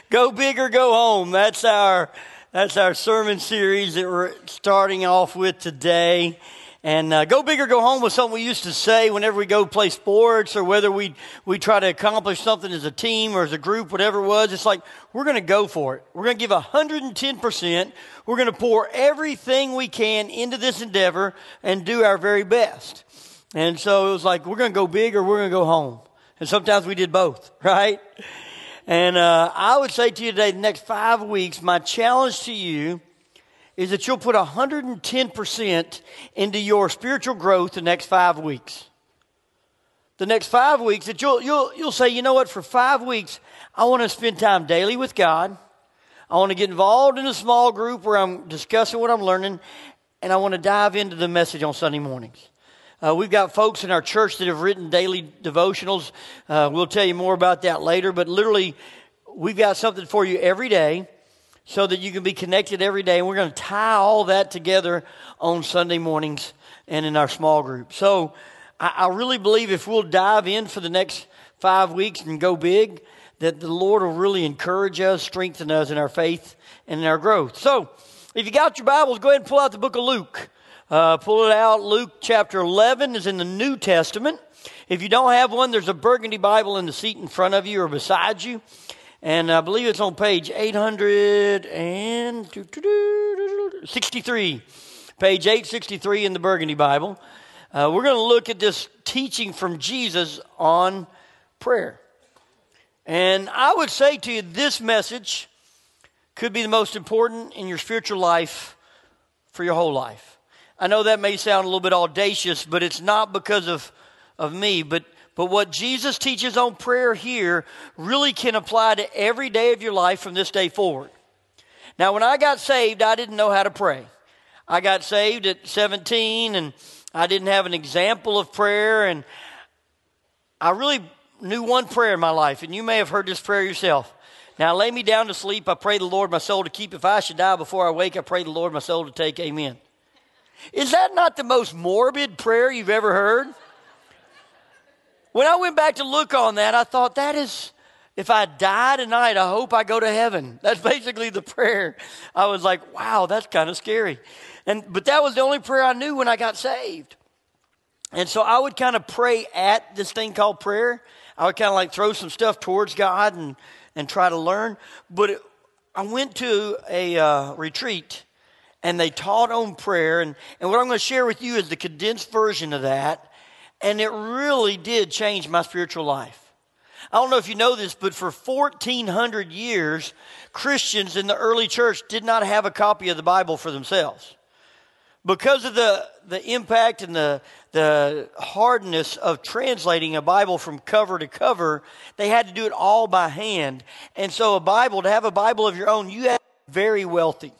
Go big or go home. That's our sermon series that we're starting off with today. And go big or go home was something we used to say whenever we go play sports, or whether we try to accomplish something as a team or as a group, whatever it was. It's like, we're going to go for it. We're going to give 110%. We're going to pour everything we can into this endeavor and do our very best. And so it was like, we're going to go big or we're going to go home. And sometimes we did both, right? And I would say to you today, the next 5 weeks, my challenge to you is that you'll put 110% into your spiritual growth the next 5 weeks. The next 5 weeks, that you'll say, you know what, for 5 weeks, I want to spend time daily with God. I want to get involved in a small group where I'm discussing what I'm learning, and I want to dive into the message on Sunday mornings. We've got folks in our church that have written daily devotionals. We'll tell you more about that later, but literally, we've got something for you every day so that you can be connected every day. And we're going to tie all that together on Sunday mornings and in our small group. So I really believe if we'll dive in for the next 5 weeks and go big, that the Lord will really encourage us, strengthen us in our faith and in our growth. So if you got your Bibles, go ahead and pull out the book of Luke. Pull it out. Luke chapter 11 is in the New Testament. If you don't have one, there's a burgundy Bible in the seat in front of you or beside you. And I believe it's on page 863. Page 863 in the burgundy Bible. We're going to look at this teaching from Jesus on prayer. And I would say to you, this message could be the most important in your spiritual life for your whole life. I know that may sound a little bit audacious, but it's not because of me. But what Jesus teaches on prayer here really can apply to every day of your life from this day forward. Now, when I got saved, I didn't know how to pray. I got saved at 17, and I didn't have an example of prayer. And I really knew one prayer in my life, and you may have heard this prayer yourself. Now, lay me down to sleep. I pray the Lord my soul to keep. If I should die before I wake, I pray the Lord my soul to take. Amen. Is that not the most morbid prayer you've ever heard? When I went back to look on that, I thought, that is, if I die tonight, I hope I go to heaven. That's basically the prayer. I was like, wow, that's kind of scary. But that was the only prayer I knew when I got saved. And so I would kind of pray at this thing called prayer. I would kind of like throw some stuff towards God and try to learn. But I went to a retreat, and they taught on prayer. And what I'm going to share with you is the condensed version of that. And it really did change my spiritual life. I don't know if you know this, but for 1,400 years, Christians in the early church did not have a copy of the Bible for themselves. Because of the impact and the hardness of translating a Bible from cover to cover, they had to do it all by hand. And so to have a Bible of your own, you had to be very wealthy.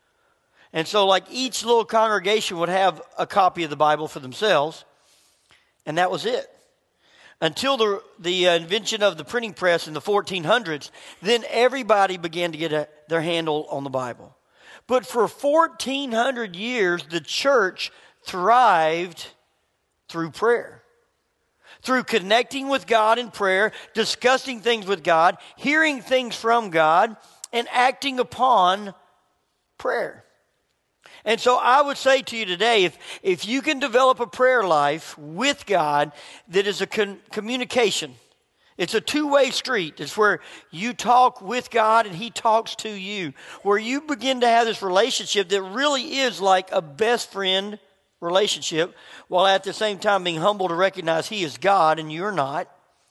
And so like each little congregation would have a copy of the Bible for themselves, and that was it. Until the invention of the printing press in the 1400s, then everybody began to get their handle on the Bible. But for 1,400 years, the church thrived through prayer. Through connecting with God in prayer, discussing things with God, hearing things from God, and acting upon prayer. And so I would say to you today, if you can develop a prayer life with God that is a communication, it's a two-way street. It's where you talk with God and He talks to you. Where you begin to have this relationship that really is like a best friend relationship, while at the same time being humble to recognize He is God and you're not.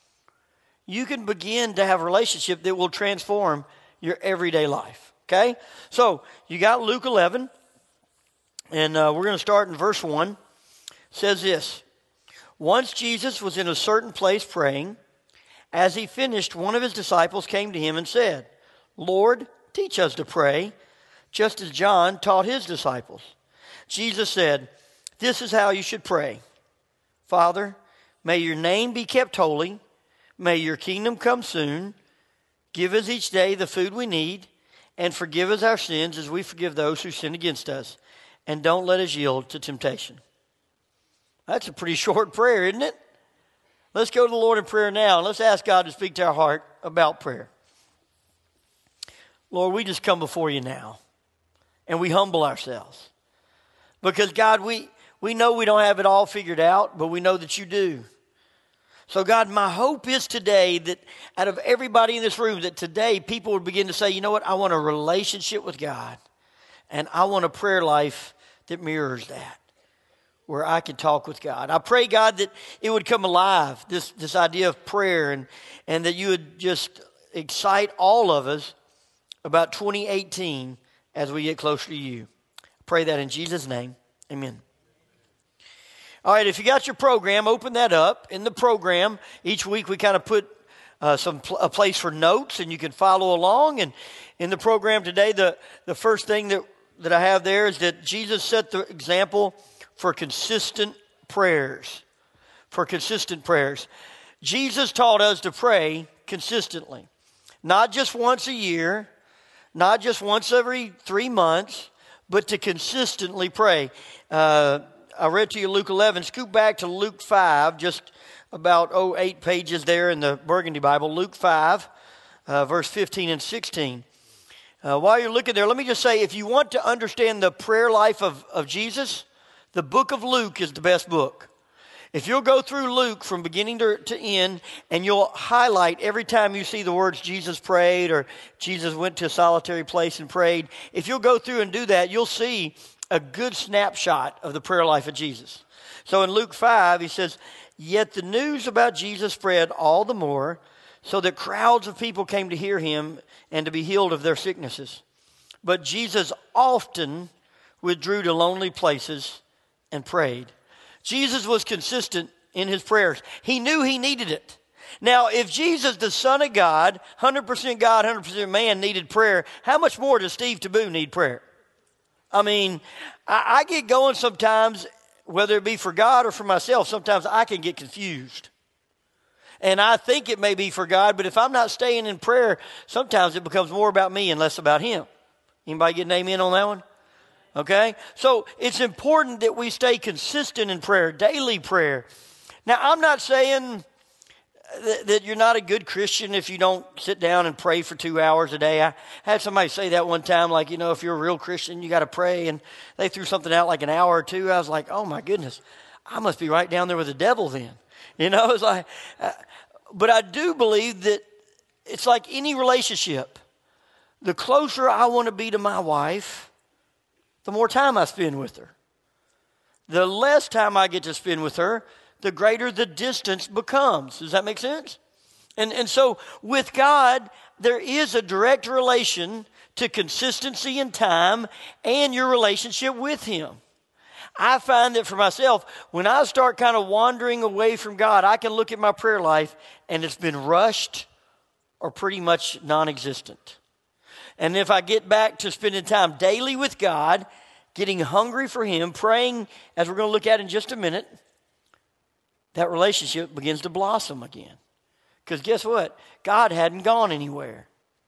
You can begin to have a relationship that will transform your everyday life. Okay? So you got Luke 11. And we're going to start in verse 1. It says this: Once Jesus was in a certain place praying. As he finished, one of his disciples came to him and said, Lord, teach us to pray, just as John taught his disciples. Jesus said, this is how you should pray. Father, may your name be kept holy. May your kingdom come soon. Give us each day the food we need, and forgive us our sins as we forgive those who sin against us. And don't let us yield to temptation. That's a pretty short prayer, isn't it? Let's go to the Lord in prayer now, and let's ask God to speak to our heart about prayer. Lord, we just come before you now, and we humble ourselves. Because, God, we know we don't have it all figured out, but we know that you do. So, God, my hope is today that out of everybody in this room, that today people would begin to say, you know what, I want a relationship with God, and I want a prayer life that mirrors that, where I can talk with God. I pray, God, that it would come alive, this idea of prayer, and that you would just excite all of us about 2018 as we get closer to you. I pray that in Jesus' name. Amen. All right, if you got your program, open that up. In the program, each week we kind of put a place for notes, and you can follow along. And in the program today, the first thing that I have there is that Jesus set the example for consistent prayers. For consistent prayers. Jesus taught us to pray consistently. Not just once a year, not just once every 3 months, but to consistently pray. I read to you Luke 11. Scoot back to Luke 5, just about 8 pages there in the Burgundy Bible. Luke 5, verse 15 and 16. While you're looking there, let me just say, if you want to understand the prayer life of Jesus, the book of Luke is the best book. If you'll go through Luke from beginning to end, and you'll highlight every time you see the words Jesus prayed or Jesus went to a solitary place and prayed, if you'll go through and do that, you'll see a good snapshot of the prayer life of Jesus. So in Luke 5, he says, yet the news about Jesus spread all the more, so that crowds of people came to hear him and to be healed of their sicknesses. But Jesus often withdrew to lonely places and prayed. Jesus was consistent in his prayers. He knew he needed it. Now, if Jesus, the Son of God, 100% God, 100% man, needed prayer, how much more does Steve Taboo need prayer? I mean, I get going sometimes, whether it be for God or for myself, sometimes I can get confused. And I think it may be for God, but if I'm not staying in prayer, sometimes it becomes more about me and less about him. Anybody get an amen on that one? Okay? So it's important that we stay consistent in prayer, daily prayer. Now, I'm not saying that you're not a good Christian if you don't sit down and pray for 2 hours a day. I had somebody say that one time, like, you know, if you're a real Christian, you got to pray. And they threw something out like an hour or two. I was like, oh my goodness, I must be right down there with the devil then. You know, it's like, but I do believe that it's like any relationship. The closer I want to be to my wife, the more time I spend with her. The less time I get to spend with her, the greater the distance becomes. Does that make sense? And so with God, there is a direct relation to consistency in time and your relationship with him. I find that for myself, when I start kind of wandering away from God, I can look at my prayer life and it's been rushed or pretty much non-existent. And if I get back to spending time daily with God, getting hungry for him, praying, as we're going to look at in just a minute, that relationship begins to blossom again. Because guess what? God hadn't gone anywhere.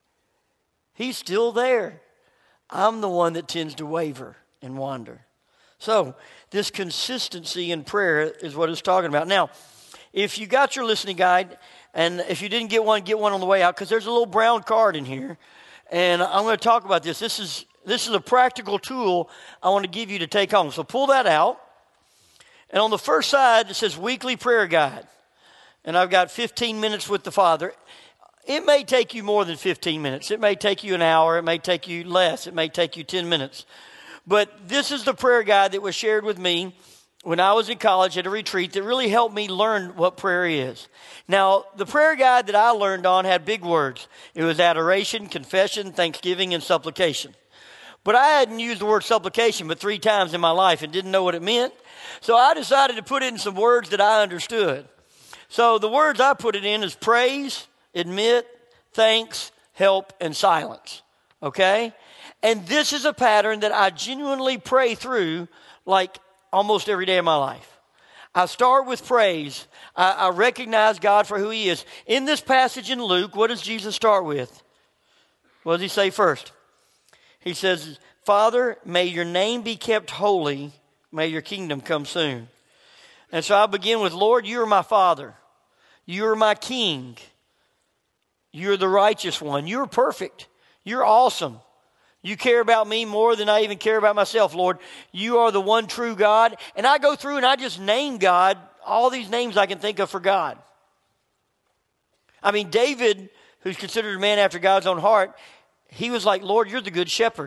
He's still there. I'm the one that tends to waver and wander. So this consistency in prayer is what it's talking about. Now, if you got your listening guide, and if you didn't get one on the way out, because there's a little brown card in here, and I'm going to talk about this. This is a practical tool I want to give you to take home. So pull that out. And on the first side, it says Weekly Prayer Guide. And I've got 15 minutes with the Father. It may take you more than 15 minutes. It may take you an hour. It may take you less. It may take you 10 minutes. But this is the prayer guide that was shared with me when I was in college at a retreat that really helped me learn what prayer is. Now, the prayer guide that I learned on had big words. It was adoration, confession, thanksgiving, and supplication. But I hadn't used the word supplication but 3 times in my life and didn't know what it meant. So I decided to put in some words that I understood. So the words I put it in is praise, admit, thanks, help, and silence. Okay? And this is a pattern that I genuinely pray through like almost every day of my life. I start with praise. I recognize God for who he is. In this passage in Luke, what does Jesus start with? What does he say first? He says, Father, may your name be kept holy. May your kingdom come soon. And so I begin with, Lord, you are my Father. You are my King. You're the righteous one. You're perfect. You're awesome. You care about me more than I even care about myself, Lord. You are the one true God. And I go through and I just name God, all these names I can think of for God. I mean, David, who's considered a man after God's own heart, he was like, Lord, you're the good shepherd.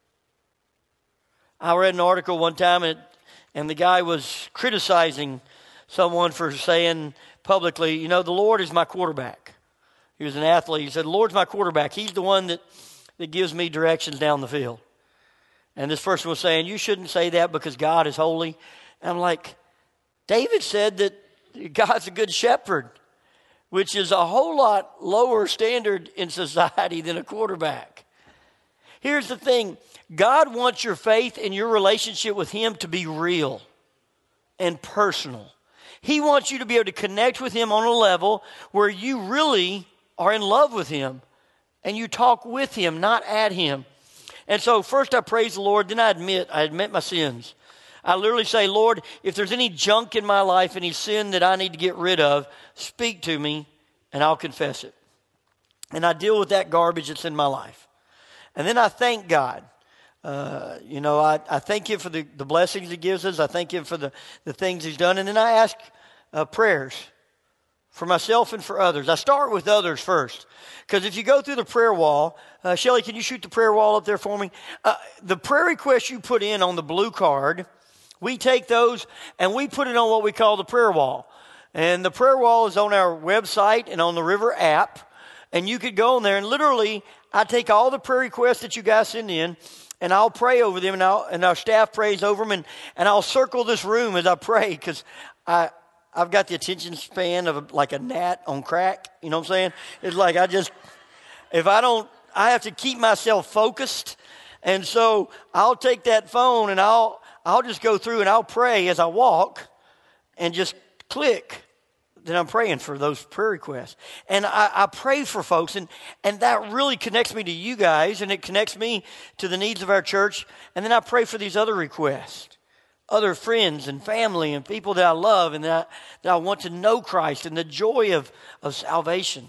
I read an article one time and the guy was criticizing someone for saying publicly, you know, the Lord is my quarterback. He was an athlete. He said, the Lord's my quarterback. He's the one that gives me directions down the field. And this person was saying, you shouldn't say that because God is holy. And I'm like, David said that God's a good shepherd, which is a whole lot lower standard in society than a quarterback. Here's the thing. God wants your faith and your relationship with Him to be real and personal. He wants you to be able to connect with Him on a level where you really are in love with Him. And you talk with Him, not at Him. And so first I praise the Lord, then I admit my sins. I literally say, Lord, if there's any junk in my life, any sin that I need to get rid of, speak to me and I'll confess it. And I deal with that garbage that's in my life. And then I thank God. I thank Him for the blessings He gives us. I thank Him for the things He's done. And then I ask prayers for myself and for others. I start with others first. Because if you go through the prayer wall, Shelly, can you shoot the prayer wall up there for me? The prayer requests you put in on the blue card, we take those and we put it on what we call the prayer wall. And the prayer wall is on our website and on the River app. And you could go in there and literally, I take all the prayer requests that you guys send in and I'll pray over them and our staff prays over them and I'll circle this room as I pray because I've got the attention span of like a gnat on crack. You know what I'm saying? It's like I have to keep myself focused. And so I'll take that phone and I'll just go through and I'll pray as I walk and just click that I'm praying for those prayer requests. And I pray for folks and that really connects me to you guys and it connects me to the needs of our church. And then I pray for these other requests. Other friends and family and people that I love and that I want to know Christ and the joy of salvation.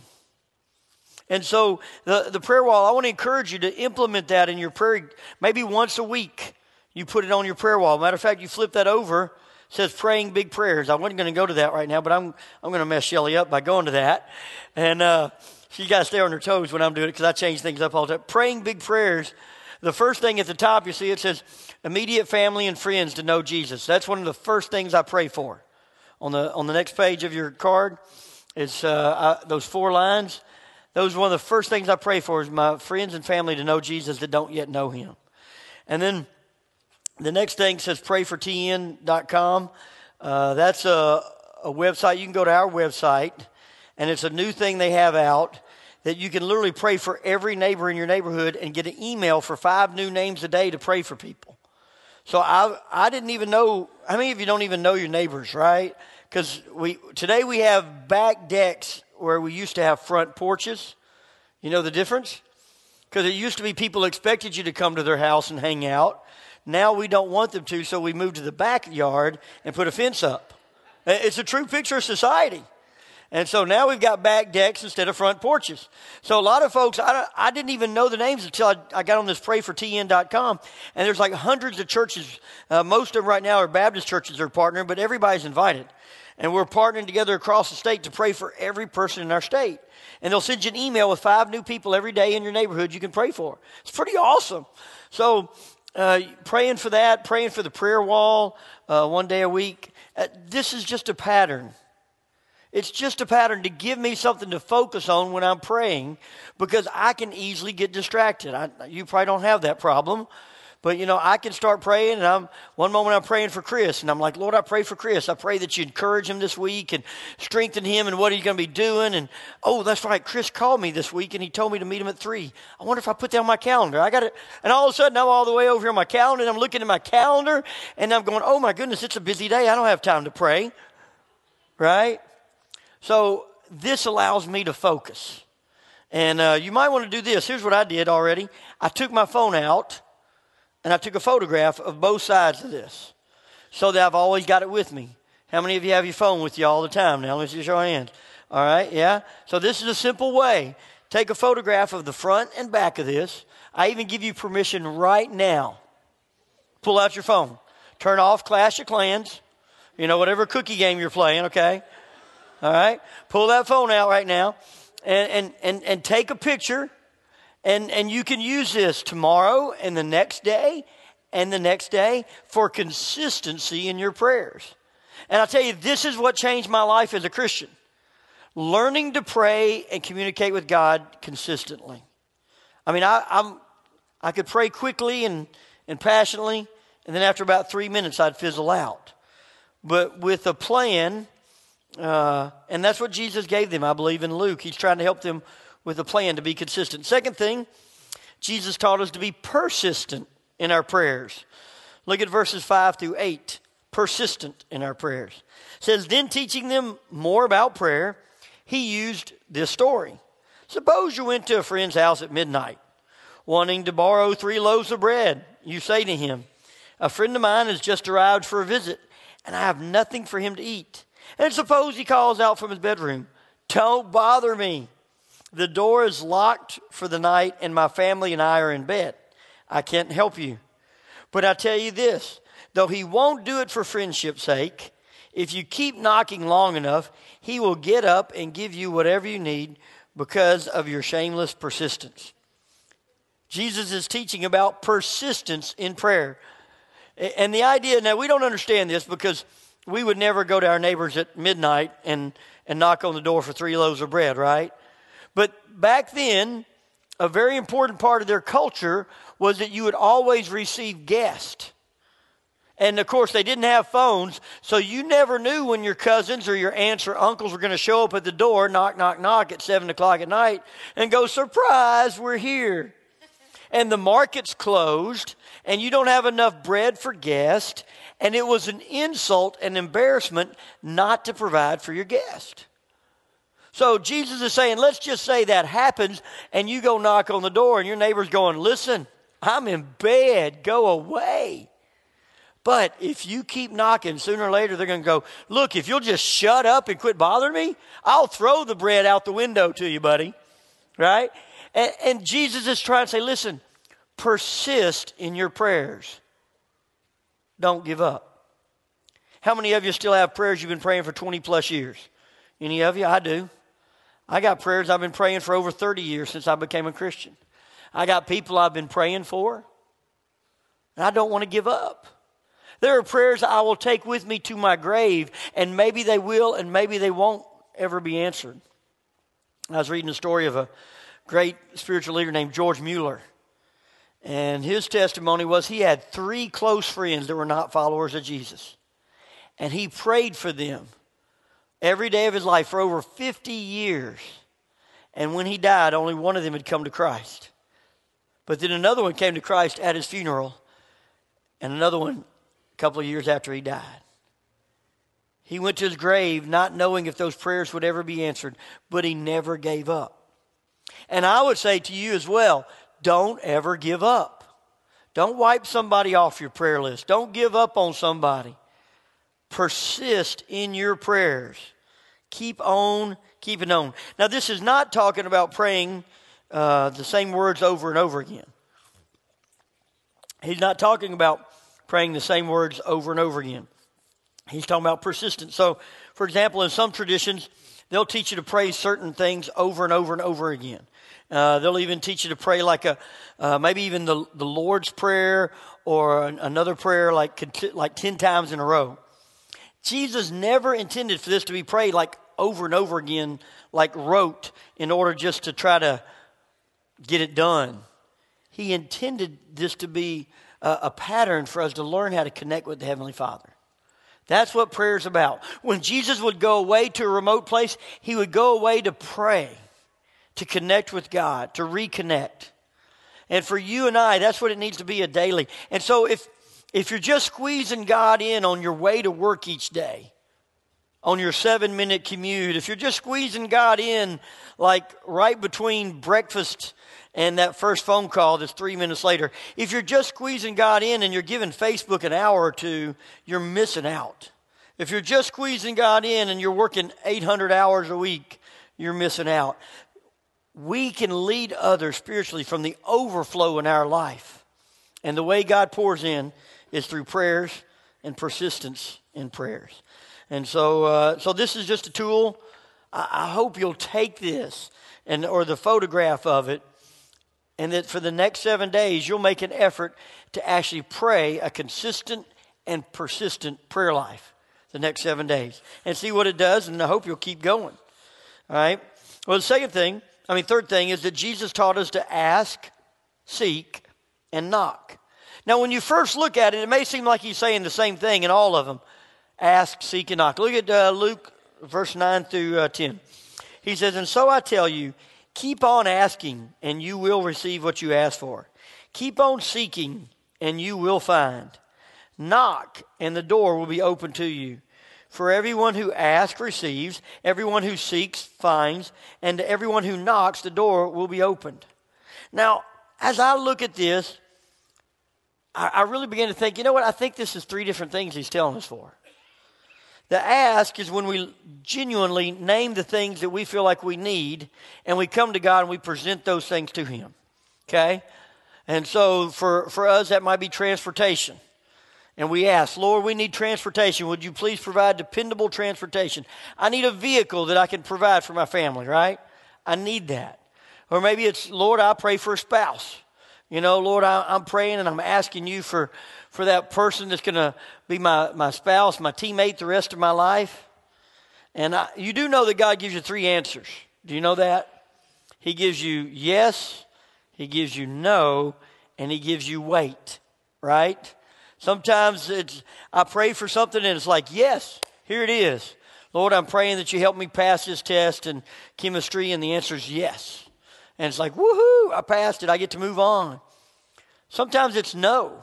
And so the prayer wall, I want to encourage you to implement that in your prayer. Maybe once a week you put it on your prayer wall. Matter of fact, you flip that over. It says praying big prayers. I wasn't going to go to that right now, but I'm going to mess Shelly up by going to that. And she got to stay on her toes when I'm doing it because I change things up all the time. Praying big prayers. The first thing at the top, you see, it says immediate family and friends to know Jesus. That's one of the first things I pray for. On the next page of your card is those 4 lines. Those are one of the first things I pray for is my friends and family to know Jesus that don't yet know Him. And then the next thing says prayfortn.com. That's a website. You can go to our website, and it's a new thing they have out that you can literally pray for every neighbor in your neighborhood and get an email for 5 new names a day to pray for people. So I didn't even know, how many of you don't even know your neighbors, right? Because today we have back decks where we used to have front porches. You know the difference? Because it used to be people expected you to come to their house and hang out. Now we don't want them to, so we moved to the backyard and put a fence up. It's a true picture of society. And so now we've got back decks instead of front porches. So a lot of folks, I didn't even know the names until I got on this prayfortn.com. And there's like hundreds of churches. Most of them right now are Baptist churches that are partnering, but everybody's invited. And we're partnering together across the state to pray for every person in our state. And they'll send you an email with 5 new people every day in your neighborhood you can pray for. It's pretty awesome. So praying for that, praying for the prayer wall 1 day a week. This is just a pattern. It's just a pattern to give me something to focus on when I'm praying because I can easily get distracted. You probably don't have that problem. But, I can start praying, and one moment I'm praying for Chris, and I'm like, Lord, I pray for Chris. I pray that you encourage him this week and strengthen him in what he's going to be doing. And, oh, that's right, Chris called me this week, and he told me to meet him at 3. I wonder if I put that on my calendar. I got it. And all of a sudden, I'm all the way over here on my calendar, and I'm looking at my calendar, and I'm going, oh, my goodness, it's a busy day. I don't have time to pray, right? So this allows me to focus. And you might want to do this. Here's what I did already. I took my phone out. And I took a photograph of both sides of this so that I've always got it with me. How many of you have your phone with you all the time now? Let's just show hands. All right, yeah? So this is a simple way take a photograph of the front and back of this. I even give you permission right now. Pull out your phone. Turn off Clash of Clans. Whatever cookie game you're playing, okay? All right? Pull that phone out right now and take a picture. And you can use this tomorrow and the next day and the next day for consistency in your prayers. And I'll tell you, this is what changed my life as a Christian. Learning to pray and communicate with God consistently. I mean, I could pray quickly and passionately, and then after about 3 minutes, I'd fizzle out. But with a plan, and that's what Jesus gave them, I believe, in Luke. He's trying to help them with a plan to be consistent. Second thing, Jesus taught us to be persistent in our prayers. Look at verses 5 through 8. Persistent in our prayers. It says, then teaching them more about prayer, he used this story. Suppose you went to a friend's house at midnight, wanting to borrow 3 loaves of bread. You say to him, a friend of mine has just arrived for a visit, and I have nothing for him to eat. And suppose he calls out from his bedroom, don't bother me. The door is locked for the night, and my family and I are in bed. I can't help you. But I tell you this, though he won't do it for friendship's sake, if you keep knocking long enough, he will get up and give you whatever you need because of your shameless persistence. Jesus is teaching about persistence in prayer. And the idea, now we don't understand this because we would never go to our neighbors at midnight and knock on the door for 3 loaves of bread, right? But back then, a very important part of their culture was that you would always receive guests. And of course, they didn't have phones, so you never knew when your cousins or your aunts or uncles were going to show up at the door, knock, knock, knock at 7 o'clock at night, and go, surprise, we're here. And the market's closed, and you don't have enough bread for guests, and it was an insult and embarrassment not to provide for your guest. So Jesus is saying, let's just say that happens, and you go knock on the door, and your neighbor's going, listen, I'm in bed, go away. But if you keep knocking, sooner or later they're going to go, look, if you'll just shut up and quit bothering me, I'll throw the bread out the window to you, buddy. Right? And Jesus is trying to say, listen, persist in your prayers. Don't give up. How many of you still have prayers you've been praying for 20 plus years? Any of you? I do. I got prayers I've been praying for over 30 years since I became a Christian. I got people I've been praying for, and I don't want to give up. There are prayers I will take with me to my grave, and maybe they will and maybe they won't ever be answered. I was reading a story of a great spiritual leader named George Mueller. And his testimony was he had 3 close friends that were not followers of Jesus. And he prayed for them every day of his life for over 50 years. And when he died, only one of them had come to Christ. But then another one came to Christ at his funeral, and another one a couple of years after he died. He went to his grave not knowing if those prayers would ever be answered, but he never gave up. And I would say to you as well, don't ever give up. Don't wipe somebody off your prayer list. Don't give up on somebody. Persist in your prayers. Keep on keeping on. Now, this is not talking about praying the same words over and over again. He's not talking about praying the same words over and over again. He's talking about persistence. So, for example, in some traditions, they'll teach you to pray certain things over and over and over again. They'll even teach you to pray like maybe even the Lord's Prayer or another prayer like 10 times in a row. Jesus never intended for this to be prayed like over and over again, like rote, in order just to try to get it done. He intended this to be a pattern for us to learn how to connect with the Heavenly Father. That's what prayer is about. When Jesus would go away to a remote place, he would go away to pray, to connect with God, to reconnect. And for you and I, that's what it needs to be, a daily. And so if you're just squeezing God in on your way to work each day, on your 7-minute commute, if you're just squeezing God in like right between breakfast and that first phone call that's 3 minutes later, if you're just squeezing God in and you're giving Facebook an hour or two, you're missing out. If you're just squeezing God in and you're working 800 hours a week, you're missing out. we can lead others spiritually from the overflow in our life. And the way God pours in is through prayers and persistence in prayers. And so this is just a tool. I hope you'll take this or the photograph of it, and that for the next 7 days, you'll make an effort to actually pray a consistent and persistent prayer life the next 7 days and see what it does, and I hope you'll keep going. All right? Well, the third thing is that Jesus taught us to ask, seek, and knock. Now, when you first look at it, it may seem like he's saying the same thing in all of them. Ask, seek, and knock. Look at Luke verse 9 through 10. He says, "And so I tell you, keep on asking, and you will receive what you ask for. Keep on seeking, and you will find. Knock, and the door will be open to you. For everyone who asks receives, everyone who seeks finds, and to everyone who knocks, the door will be opened." Now, as I look at this, I really begin to think, you know what? I think this is 3 different things he's telling us for. The ask is when we genuinely name the things that we feel like we need, and we come to God and we present those things to him. Okay? And so for us, that might be transportation. And we ask, Lord, we need transportation. Would you please provide dependable transportation? I need a vehicle that I can provide for my family, right? I need that. Or maybe it's, Lord, I pray for a spouse. You know, Lord, I'm praying and I'm asking you for that person that's going to be my spouse, my teammate the rest of my life. And you do know that God gives you 3 answers. Do you know that? He gives you yes, he gives you no, and he gives you wait, right? Sometimes I pray for something and it's like, yes, here it is. Lord, I'm praying that you help me pass this test in chemistry, and the answer is yes. And it's like, woohoo, I passed it. I get to move on. Sometimes it's no.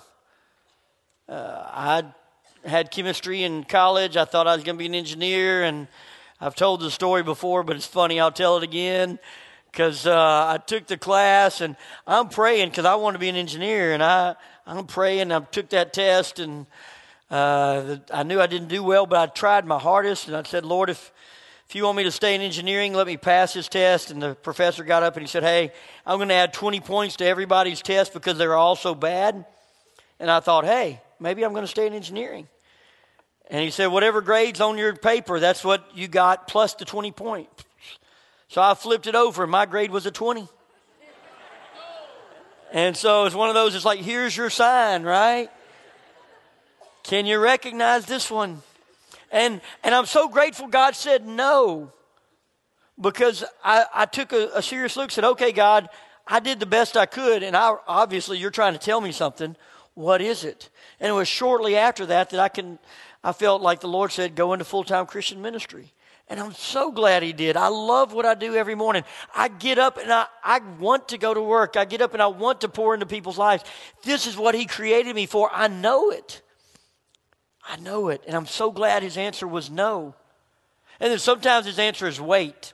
I had chemistry in college. I thought I was going to be an engineer, and I've told the story before, but it's funny. I'll tell it again because I took the class, and I'm praying because I want to be an engineer, and I'm praying. I took that test, and I knew I didn't do well, but I tried my hardest, and I said, Lord, if you want me to stay in engineering, let me pass this test. And the professor got up and he said, hey, I'm going to add 20 points to everybody's test because they're all so bad. And I thought, hey, maybe I'm going to stay in engineering. And he said, whatever grade's on your paper, that's what you got plus the 20 points. So I flipped it over, and my grade was a 20. And so it's one of those, it's like, here's your sign, right? Can you recognize this one? And I'm so grateful God said no, because I took a serious look and said, okay, God, I did the best I could, and obviously you're trying to tell me something. What is it? And it was shortly after that I felt like the Lord said, go into full-time Christian ministry. And I'm so glad he did. I love what I do every morning. I get up and I want to go to work. I get up and I want to pour into people's lives. This is what he created me for. I know it. I know it. And I'm so glad his answer was no. And then sometimes his answer is wait.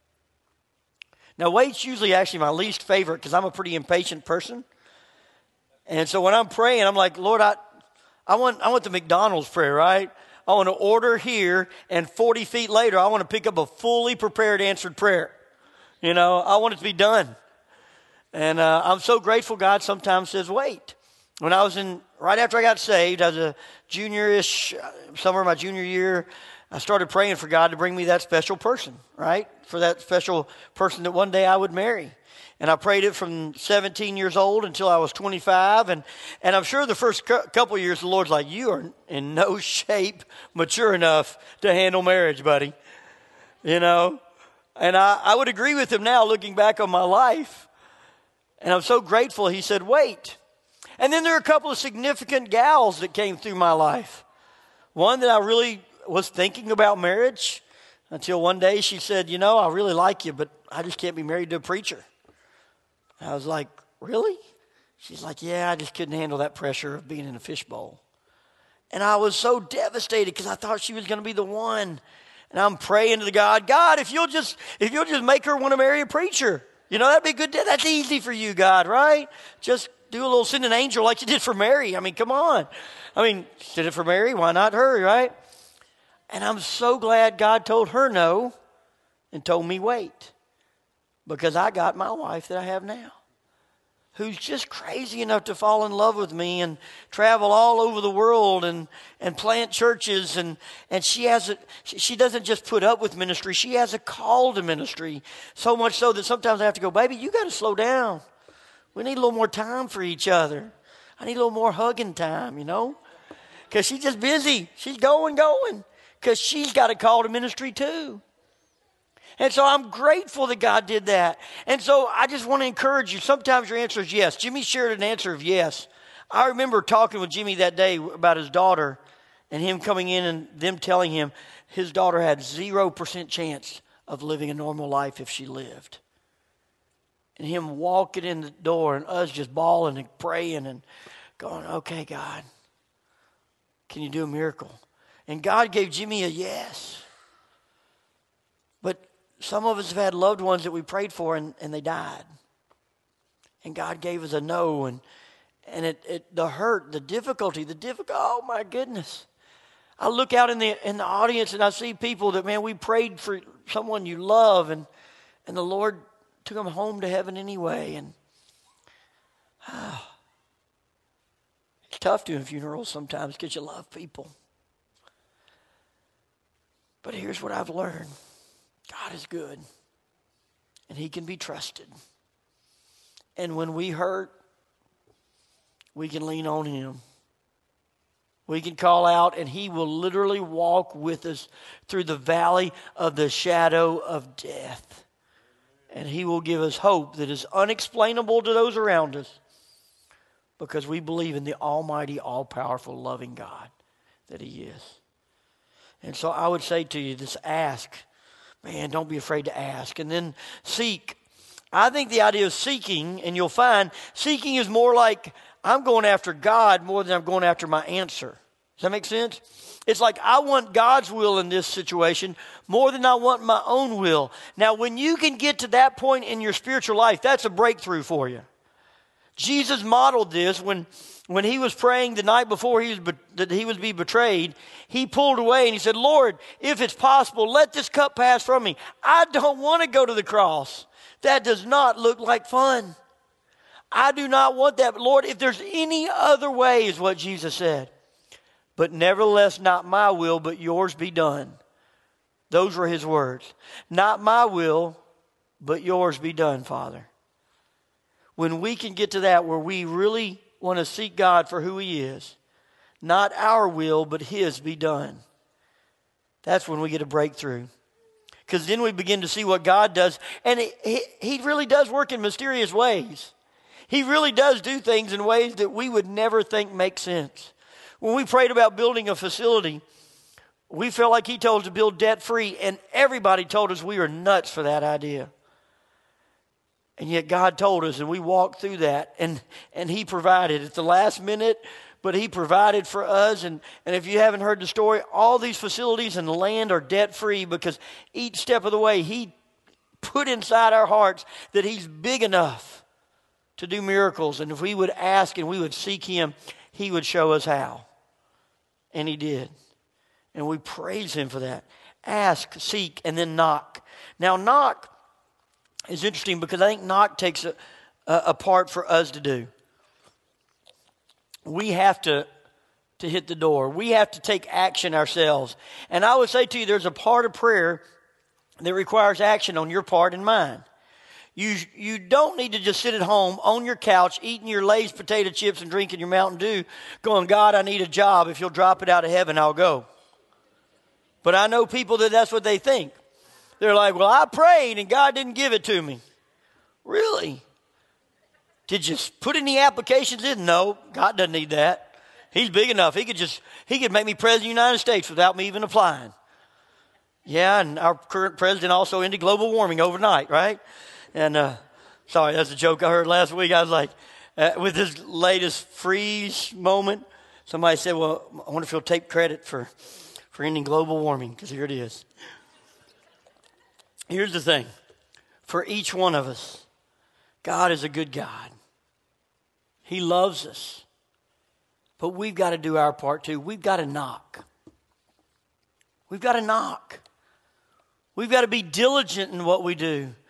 Now, wait's usually actually my least favorite because I'm a pretty impatient person. And so when I'm praying, I'm like, Lord, I want the McDonald's prayer, right? I want to order here, and 40 feet later, I want to pick up a fully prepared answered prayer. You know, I want it to be done. And I'm so grateful God sometimes says, wait. When I was right after I got saved, I was a junior-ish, somewhere in my junior year, I started praying for God to bring me that special person, right? For that special person that one day I would marry. And I prayed it from 17 years old until I was 25. And I'm sure the first couple of years, the Lord's like, you are in no shape mature enough to handle marriage, buddy. You know? And I would agree with him now looking back on my life. And I'm so grateful he said, wait. And then there are a couple of significant gals that came through my life. One that I really was thinking about marriage until one day she said, you know, I really like you, but I just can't be married to a preacher. I was like, really? She's like, yeah, I just couldn't handle that pressure of being in a fishbowl. And I was so devastated because I thought she was going to be the one. And I'm praying to the God, if you'll just make her want to marry a preacher, you know, that'd be good. That's easy for you, God, right? Just do a little send an angel like you did for Mary. I mean, come on. I mean, did it for Mary? Why not her, right? And I'm so glad God told her no and told me wait. because I got my wife that I have now, who's just crazy enough to fall in love with me and travel all over the world and plant churches. And she doesn't just put up with ministry. She has a call to ministry, so much so that sometimes I have to go, baby, you got to slow down. We need a little more time for each other. I need a little more hugging time, because she's just busy. She's going, because she's got a call to ministry too. And so I'm grateful that God did that. And so I just want to encourage you. Sometimes your answer is yes. Jimmy shared an answer of yes. I remember talking with Jimmy that day about his daughter and him coming in and them telling him his daughter had 0% chance of living a normal life if she lived. And him walking in the door and us just bawling and praying and going, okay, God, can you do a miracle? And God gave Jimmy a yes. But some of us have had loved ones that we prayed for and they died. And God gave us a no. And the hurt, the difficulty, oh my goodness. I look out in the audience and I see people that, man, we prayed for someone you love and the Lord took them home to heaven anyway. And it's tough doing funerals sometimes because you love people. But here's what I've learned. God is good, and he can be trusted. And when we hurt, we can lean on him. We can call out, and he will literally walk with us through the valley of the shadow of death. And he will give us hope that is unexplainable to those around us because we believe in the almighty, all-powerful, loving God that he is. And so I would say to you, this ask. Man, don't be afraid to ask. And then seek. I think the idea of seeking, and you'll find, seeking is more like I'm going after God more than I'm going after my answer. Does that make sense? It's like I want God's will in this situation more than I want my own will. Now, when you can get to that point in your spiritual life, that's a breakthrough for you. Jesus modeled this when he was praying the night before that he would be betrayed. He pulled away and he said, Lord, if it's possible, let this cup pass from me. I don't want to go to the cross. That does not look like fun. I do not want that. But Lord, if there's any other way, is what Jesus said. But nevertheless, not my will, but yours be done. Those were his words. Not my will, but yours be done, Father. When we can get to that where we really want to seek God for who he is, not our will, but his be done, that's when we get a breakthrough. Because then we begin to see what God does. And he really does work in mysterious ways. He really does do things in ways that we would never think make sense. When we prayed about building a facility, we felt like he told us to build debt-free, and everybody told us we were nuts for that idea. And yet God told us, and we walked through that, and he provided at the last minute, but he provided for us. And if you haven't heard the story, all these facilities and land are debt-free because each step of the way, he put inside our hearts that he's big enough to do miracles. And if we would ask and we would seek him, he would show us how. And he did. And we praise him for that. Ask, seek, and then knock. Now, knock is interesting because I think knock takes a part for us to do. We have to hit the door. We have to take action ourselves. And I would say to you, there's a part of prayer that requires action on your part and mine. You don't need to just sit at home on your couch eating your Lay's potato chips and drinking your Mountain Dew going, God, I need a job. If you'll drop it out of heaven, I'll go. But I know people that's what they think. They're like, well, I prayed and God didn't give it to me. Really? Did you put any applications in? No, God doesn't need that. He's big enough. He could make me president of the United States without me even applying. Yeah, and our current president also ended global warming overnight, right? And sorry, that's a joke I heard last week. I was like, with this latest freeze moment, somebody said, well, I wonder if he'll take credit for ending global warming, because here it is. Here's the thing. For each one of us, God is a good God. He loves us. But we've got to do our part too. We've got to knock. We've got to knock. We've got to be diligent in what we do.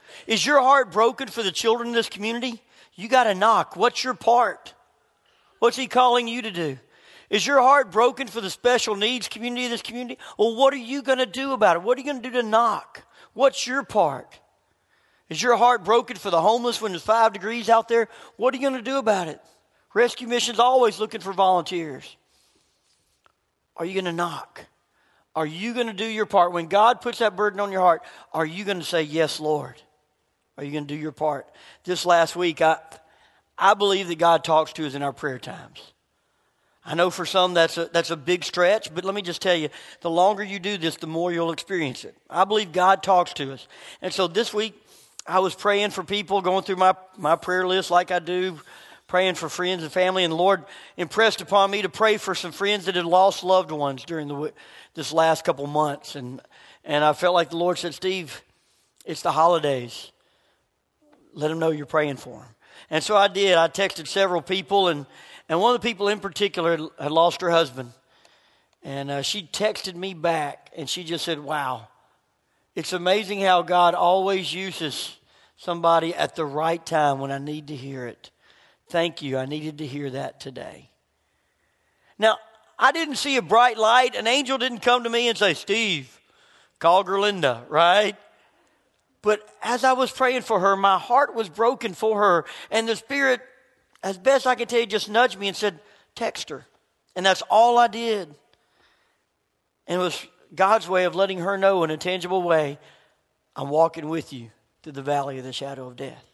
Is your heart broken for the children in this community? You got to knock. What's your part? What's he calling you to do? Is your heart broken for the special needs community of this community? Well, what are you going to do about it? What are you going to do to knock? What's your part? Is your heart broken for the homeless when it's 5 degrees out there? What are you going to do about it? Rescue Mission's always looking for volunteers. Are you going to knock? Are you going to do your part? When God puts that burden on your heart, are you going to say, yes, Lord? Are you going to do your part? This last week, I believe that God talks to us in our prayer times. I know for some that's a big stretch, but let me just tell you, the longer you do this, the more you'll experience it. I believe God talks to us. And so this week, I was praying for people, going through my prayer list like I do, praying for friends and family, and the Lord impressed upon me to pray for some friends that had lost loved ones during this last couple months. And I felt like the Lord said, Steve, it's the holidays. Let them know you're praying for them. And so I did. I texted several people, and one of the people in particular had lost her husband. And she texted me back, and she just said, wow, it's amazing how God always uses somebody at the right time when I need to hear it. Thank you. I needed to hear that today. Now, I didn't see a bright light. An angel didn't come to me and say, Steve, call Gerlinda, right? But as I was praying for her, my heart was broken for her. And the Spirit, as best I could tell you, just nudged me and said, text her. And that's all I did. And it was God's way of letting her know in a tangible way, I'm walking with you through the valley of the shadow of death.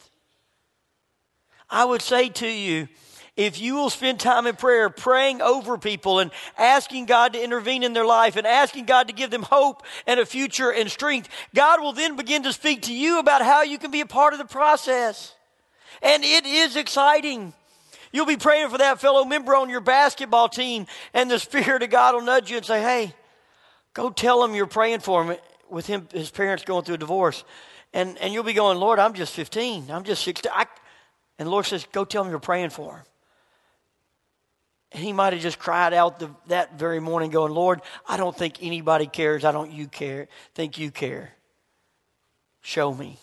I would say to you, if you will spend time in prayer, praying over people and asking God to intervene in their life and asking God to give them hope and a future and strength, God will then begin to speak to you about how you can be a part of the process. And it is exciting. You'll be praying for that fellow member on your basketball team, and the Spirit of God will nudge you and say, hey, go tell him you're praying for him, with him, his parents going through a divorce. And you'll be going, Lord, I'm just 15. I'm just 16. And the Lord says, go tell him you're praying for him. And he might have just cried out that very morning going, Lord, I don't think anybody cares. I don't think you care. Show me.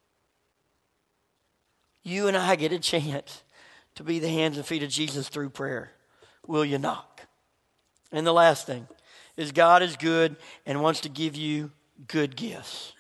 You and I get a chance to be the hands and feet of Jesus through prayer. Will you knock? And the last thing is God is good and wants to give you good gifts.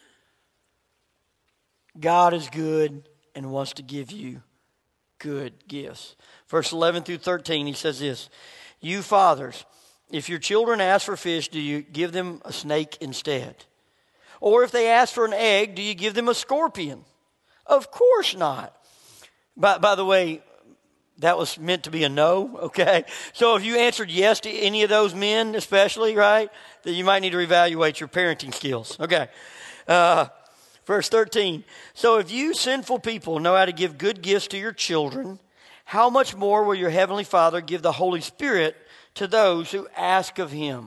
God is good and wants to give you good gifts. Verse 11 through 13, he says this, you fathers, if your children ask for fish, do you give them a snake instead? Or if they ask for an egg, do you give them a scorpion? Of course not. By the way, that was meant to be a no, okay? So if you answered yes to any of those men especially, right, then you might need to reevaluate your parenting skills. Okay. Verse 13, so if you sinful people know how to give good gifts to your children, how much more will your heavenly Father give the Holy Spirit to those who ask of him?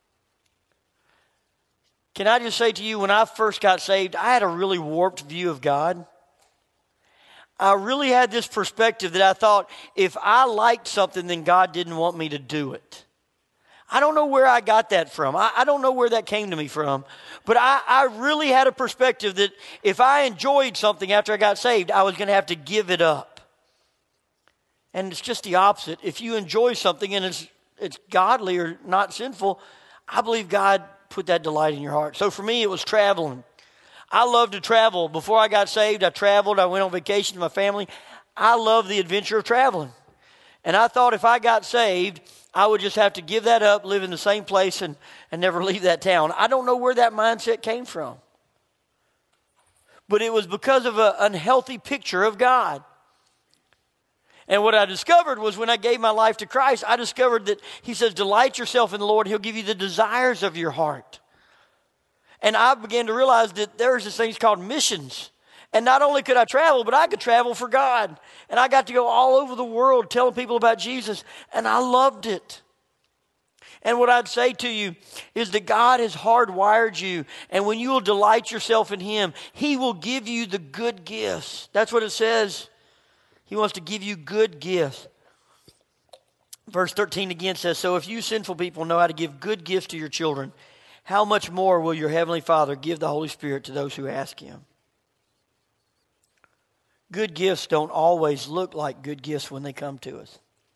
Can I just say to you, when I first got saved, I had a really warped view of God. I really had this perspective that I thought if I liked something, then God didn't want me to do it. I don't know where I got that from. I don't know where that came to me from. But I really had a perspective that if I enjoyed something after I got saved, I was going to have to give it up. And it's just the opposite. If you enjoy something and it's godly or not sinful, I believe God put that delight in your heart. So for me, it was traveling. I love to travel. Before I got saved, I traveled. I went on vacation with my family. I love the adventure of traveling. And I thought if I got saved, I would just have to give that up, live in the same place, and never leave that town. I don't know where that mindset came from. But it was because of an unhealthy picture of God. And what I discovered was when I gave my life to Christ, I discovered that he says, delight yourself in the Lord. He'll give you the desires of your heart. And I began to realize that there's this thing called missions. And not only could I travel, but I could travel for God. And I got to go all over the world telling people about Jesus. And I loved it. And what I'd say to you is that God has hardwired you. And when you will delight yourself in him, he will give you the good gifts. That's what it says. He wants to give you good gifts. Verse 13 again says, so if you sinful people know how to give good gifts to your children, how much more will your heavenly Father give the Holy Spirit to those who ask him? good gifts don't always look like good gifts when they come to us.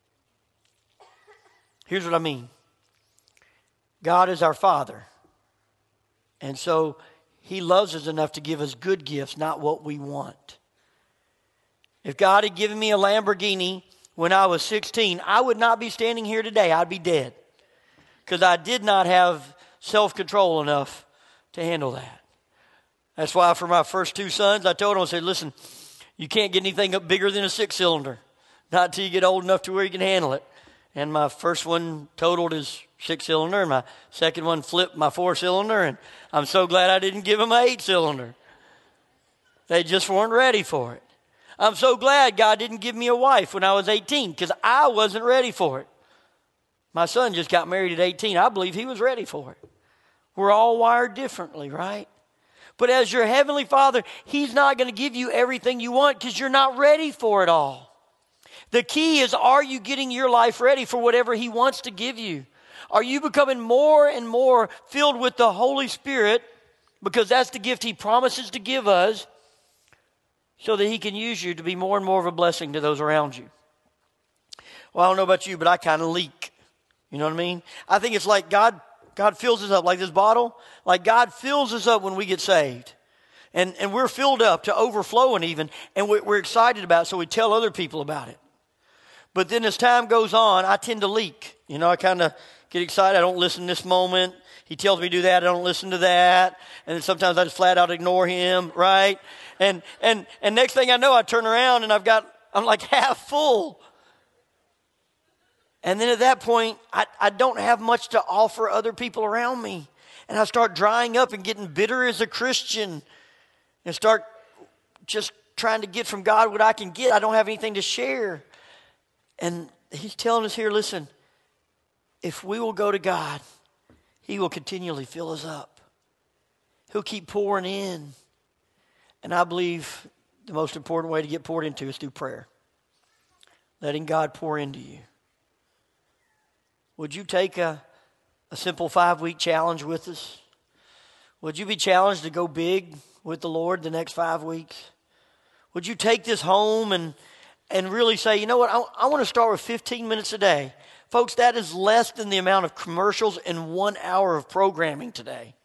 Here's what I mean. God is our Father. And so He loves us enough to give us good gifts, not what we want. If God had given me a Lamborghini when I was 16, I would not be standing here today. I'd be dead. Because I did not have self-control enough to handle that. That's why for my first two sons, I told them, I said, listen, you can't get anything up bigger than a 6-cylinder. Not until you get old enough to where you can handle it. And my first one totaled his 6-cylinder, and my second one flipped my 4-cylinder, and I'm so glad I didn't give him an 8-cylinder. They just weren't ready for it. I'm so glad God didn't give me a wife when I was 18, because I wasn't ready for it. My son just got married at 18. I believe he was ready for it. We're all wired differently, right? But as your Heavenly Father, He's not going to give you everything you want because you're not ready for it all. The key is, are you getting your life ready for whatever He wants to give you? Are you becoming more and more filled with the Holy Spirit, because that's the gift He promises to give us, so that He can use you to be more and more of a blessing to those around you? Well, I don't know about you, but I kind of leak. You know what I mean? I think it's like God fills us up, like this bottle. Like God fills us up when we get saved. And we're filled up to overflowing even, and we're excited about it, so we tell other people about it. But then as time goes on, I tend to leak. You know, I kind of get excited. I don't listen this moment. He tells me to do that. I don't listen to that. And then sometimes I just flat out ignore him, right? And next thing I know, I turn around and I'm like half full. And then at that point, I don't have much to offer other people around me. And I start drying up and getting bitter as a Christian and start just trying to get from God what I can get. I don't have anything to share. And He's telling us here, listen, if we will go to God, He will continually fill us up. He'll keep pouring in. And I believe the most important way to get poured into is through prayer. Letting God pour into you. Would you take a simple 5-week challenge with us? Would you be challenged to go big with the Lord the next 5 weeks? Would you take this home and really say, you know what, I want to start with 15 minutes a day. Folks, that is less than the amount of commercials in 1 hour of programming today.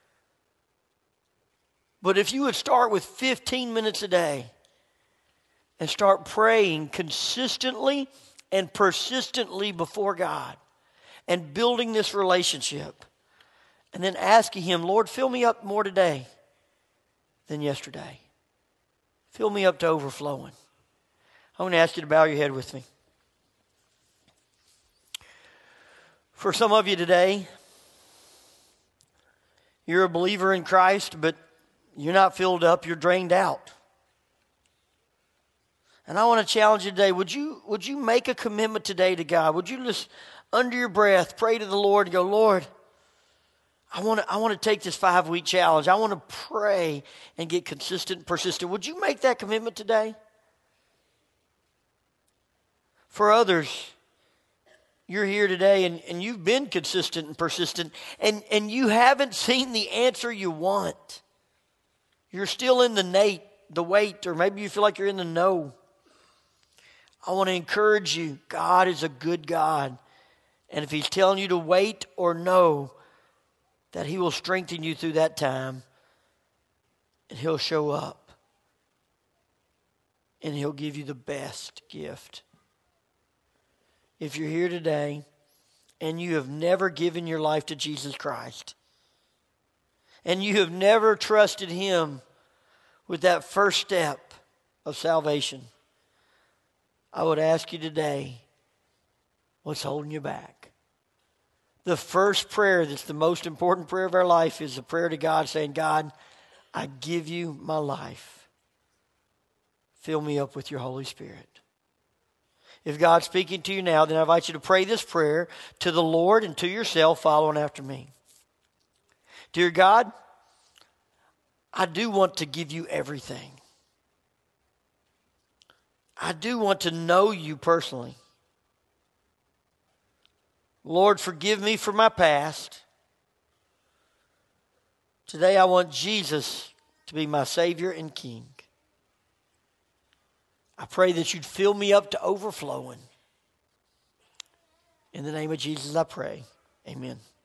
But if you would start with 15 minutes a day and start praying consistently and persistently before God and building this relationship and then asking Him, Lord, fill me up more today than yesterday. Fill me up to overflowing. I'm going to ask you to bow your head with me. For some of you today, you're a believer in Christ, but you're not filled up, you're drained out. And I want to challenge you today, would you make a commitment today to God? Would you just, under your breath, pray to the Lord and go, Lord, I want to take this 5-week challenge. I want to pray and get consistent and persistent. Would you make that commitment today? For others, you're here today and you've been consistent and persistent and you haven't seen the answer you want. You're still in the wait, or maybe you feel like you're in the no. I want to encourage you, God is a good God. And if He's telling you to wait or no, that He will strengthen you through that time. And He'll show up. And He'll give you the best gift. If you're here today and you have never given your life to Jesus Christ, and you have never trusted Him with that first step of salvation, I would ask you today, what's holding you back? The first prayer that's the most important prayer of our life is a prayer to God saying, God, I give you my life. Fill me up with your Holy Spirit. If God's speaking to you now, then I invite you to pray this prayer to the Lord and to yourself, following after me. Dear God, I do want to give you everything. I do want to know you personally. Lord, forgive me for my past. Today I want Jesus to be my Savior and King. I pray that you'd fill me up to overflowing. In the name of Jesus, I pray. Amen.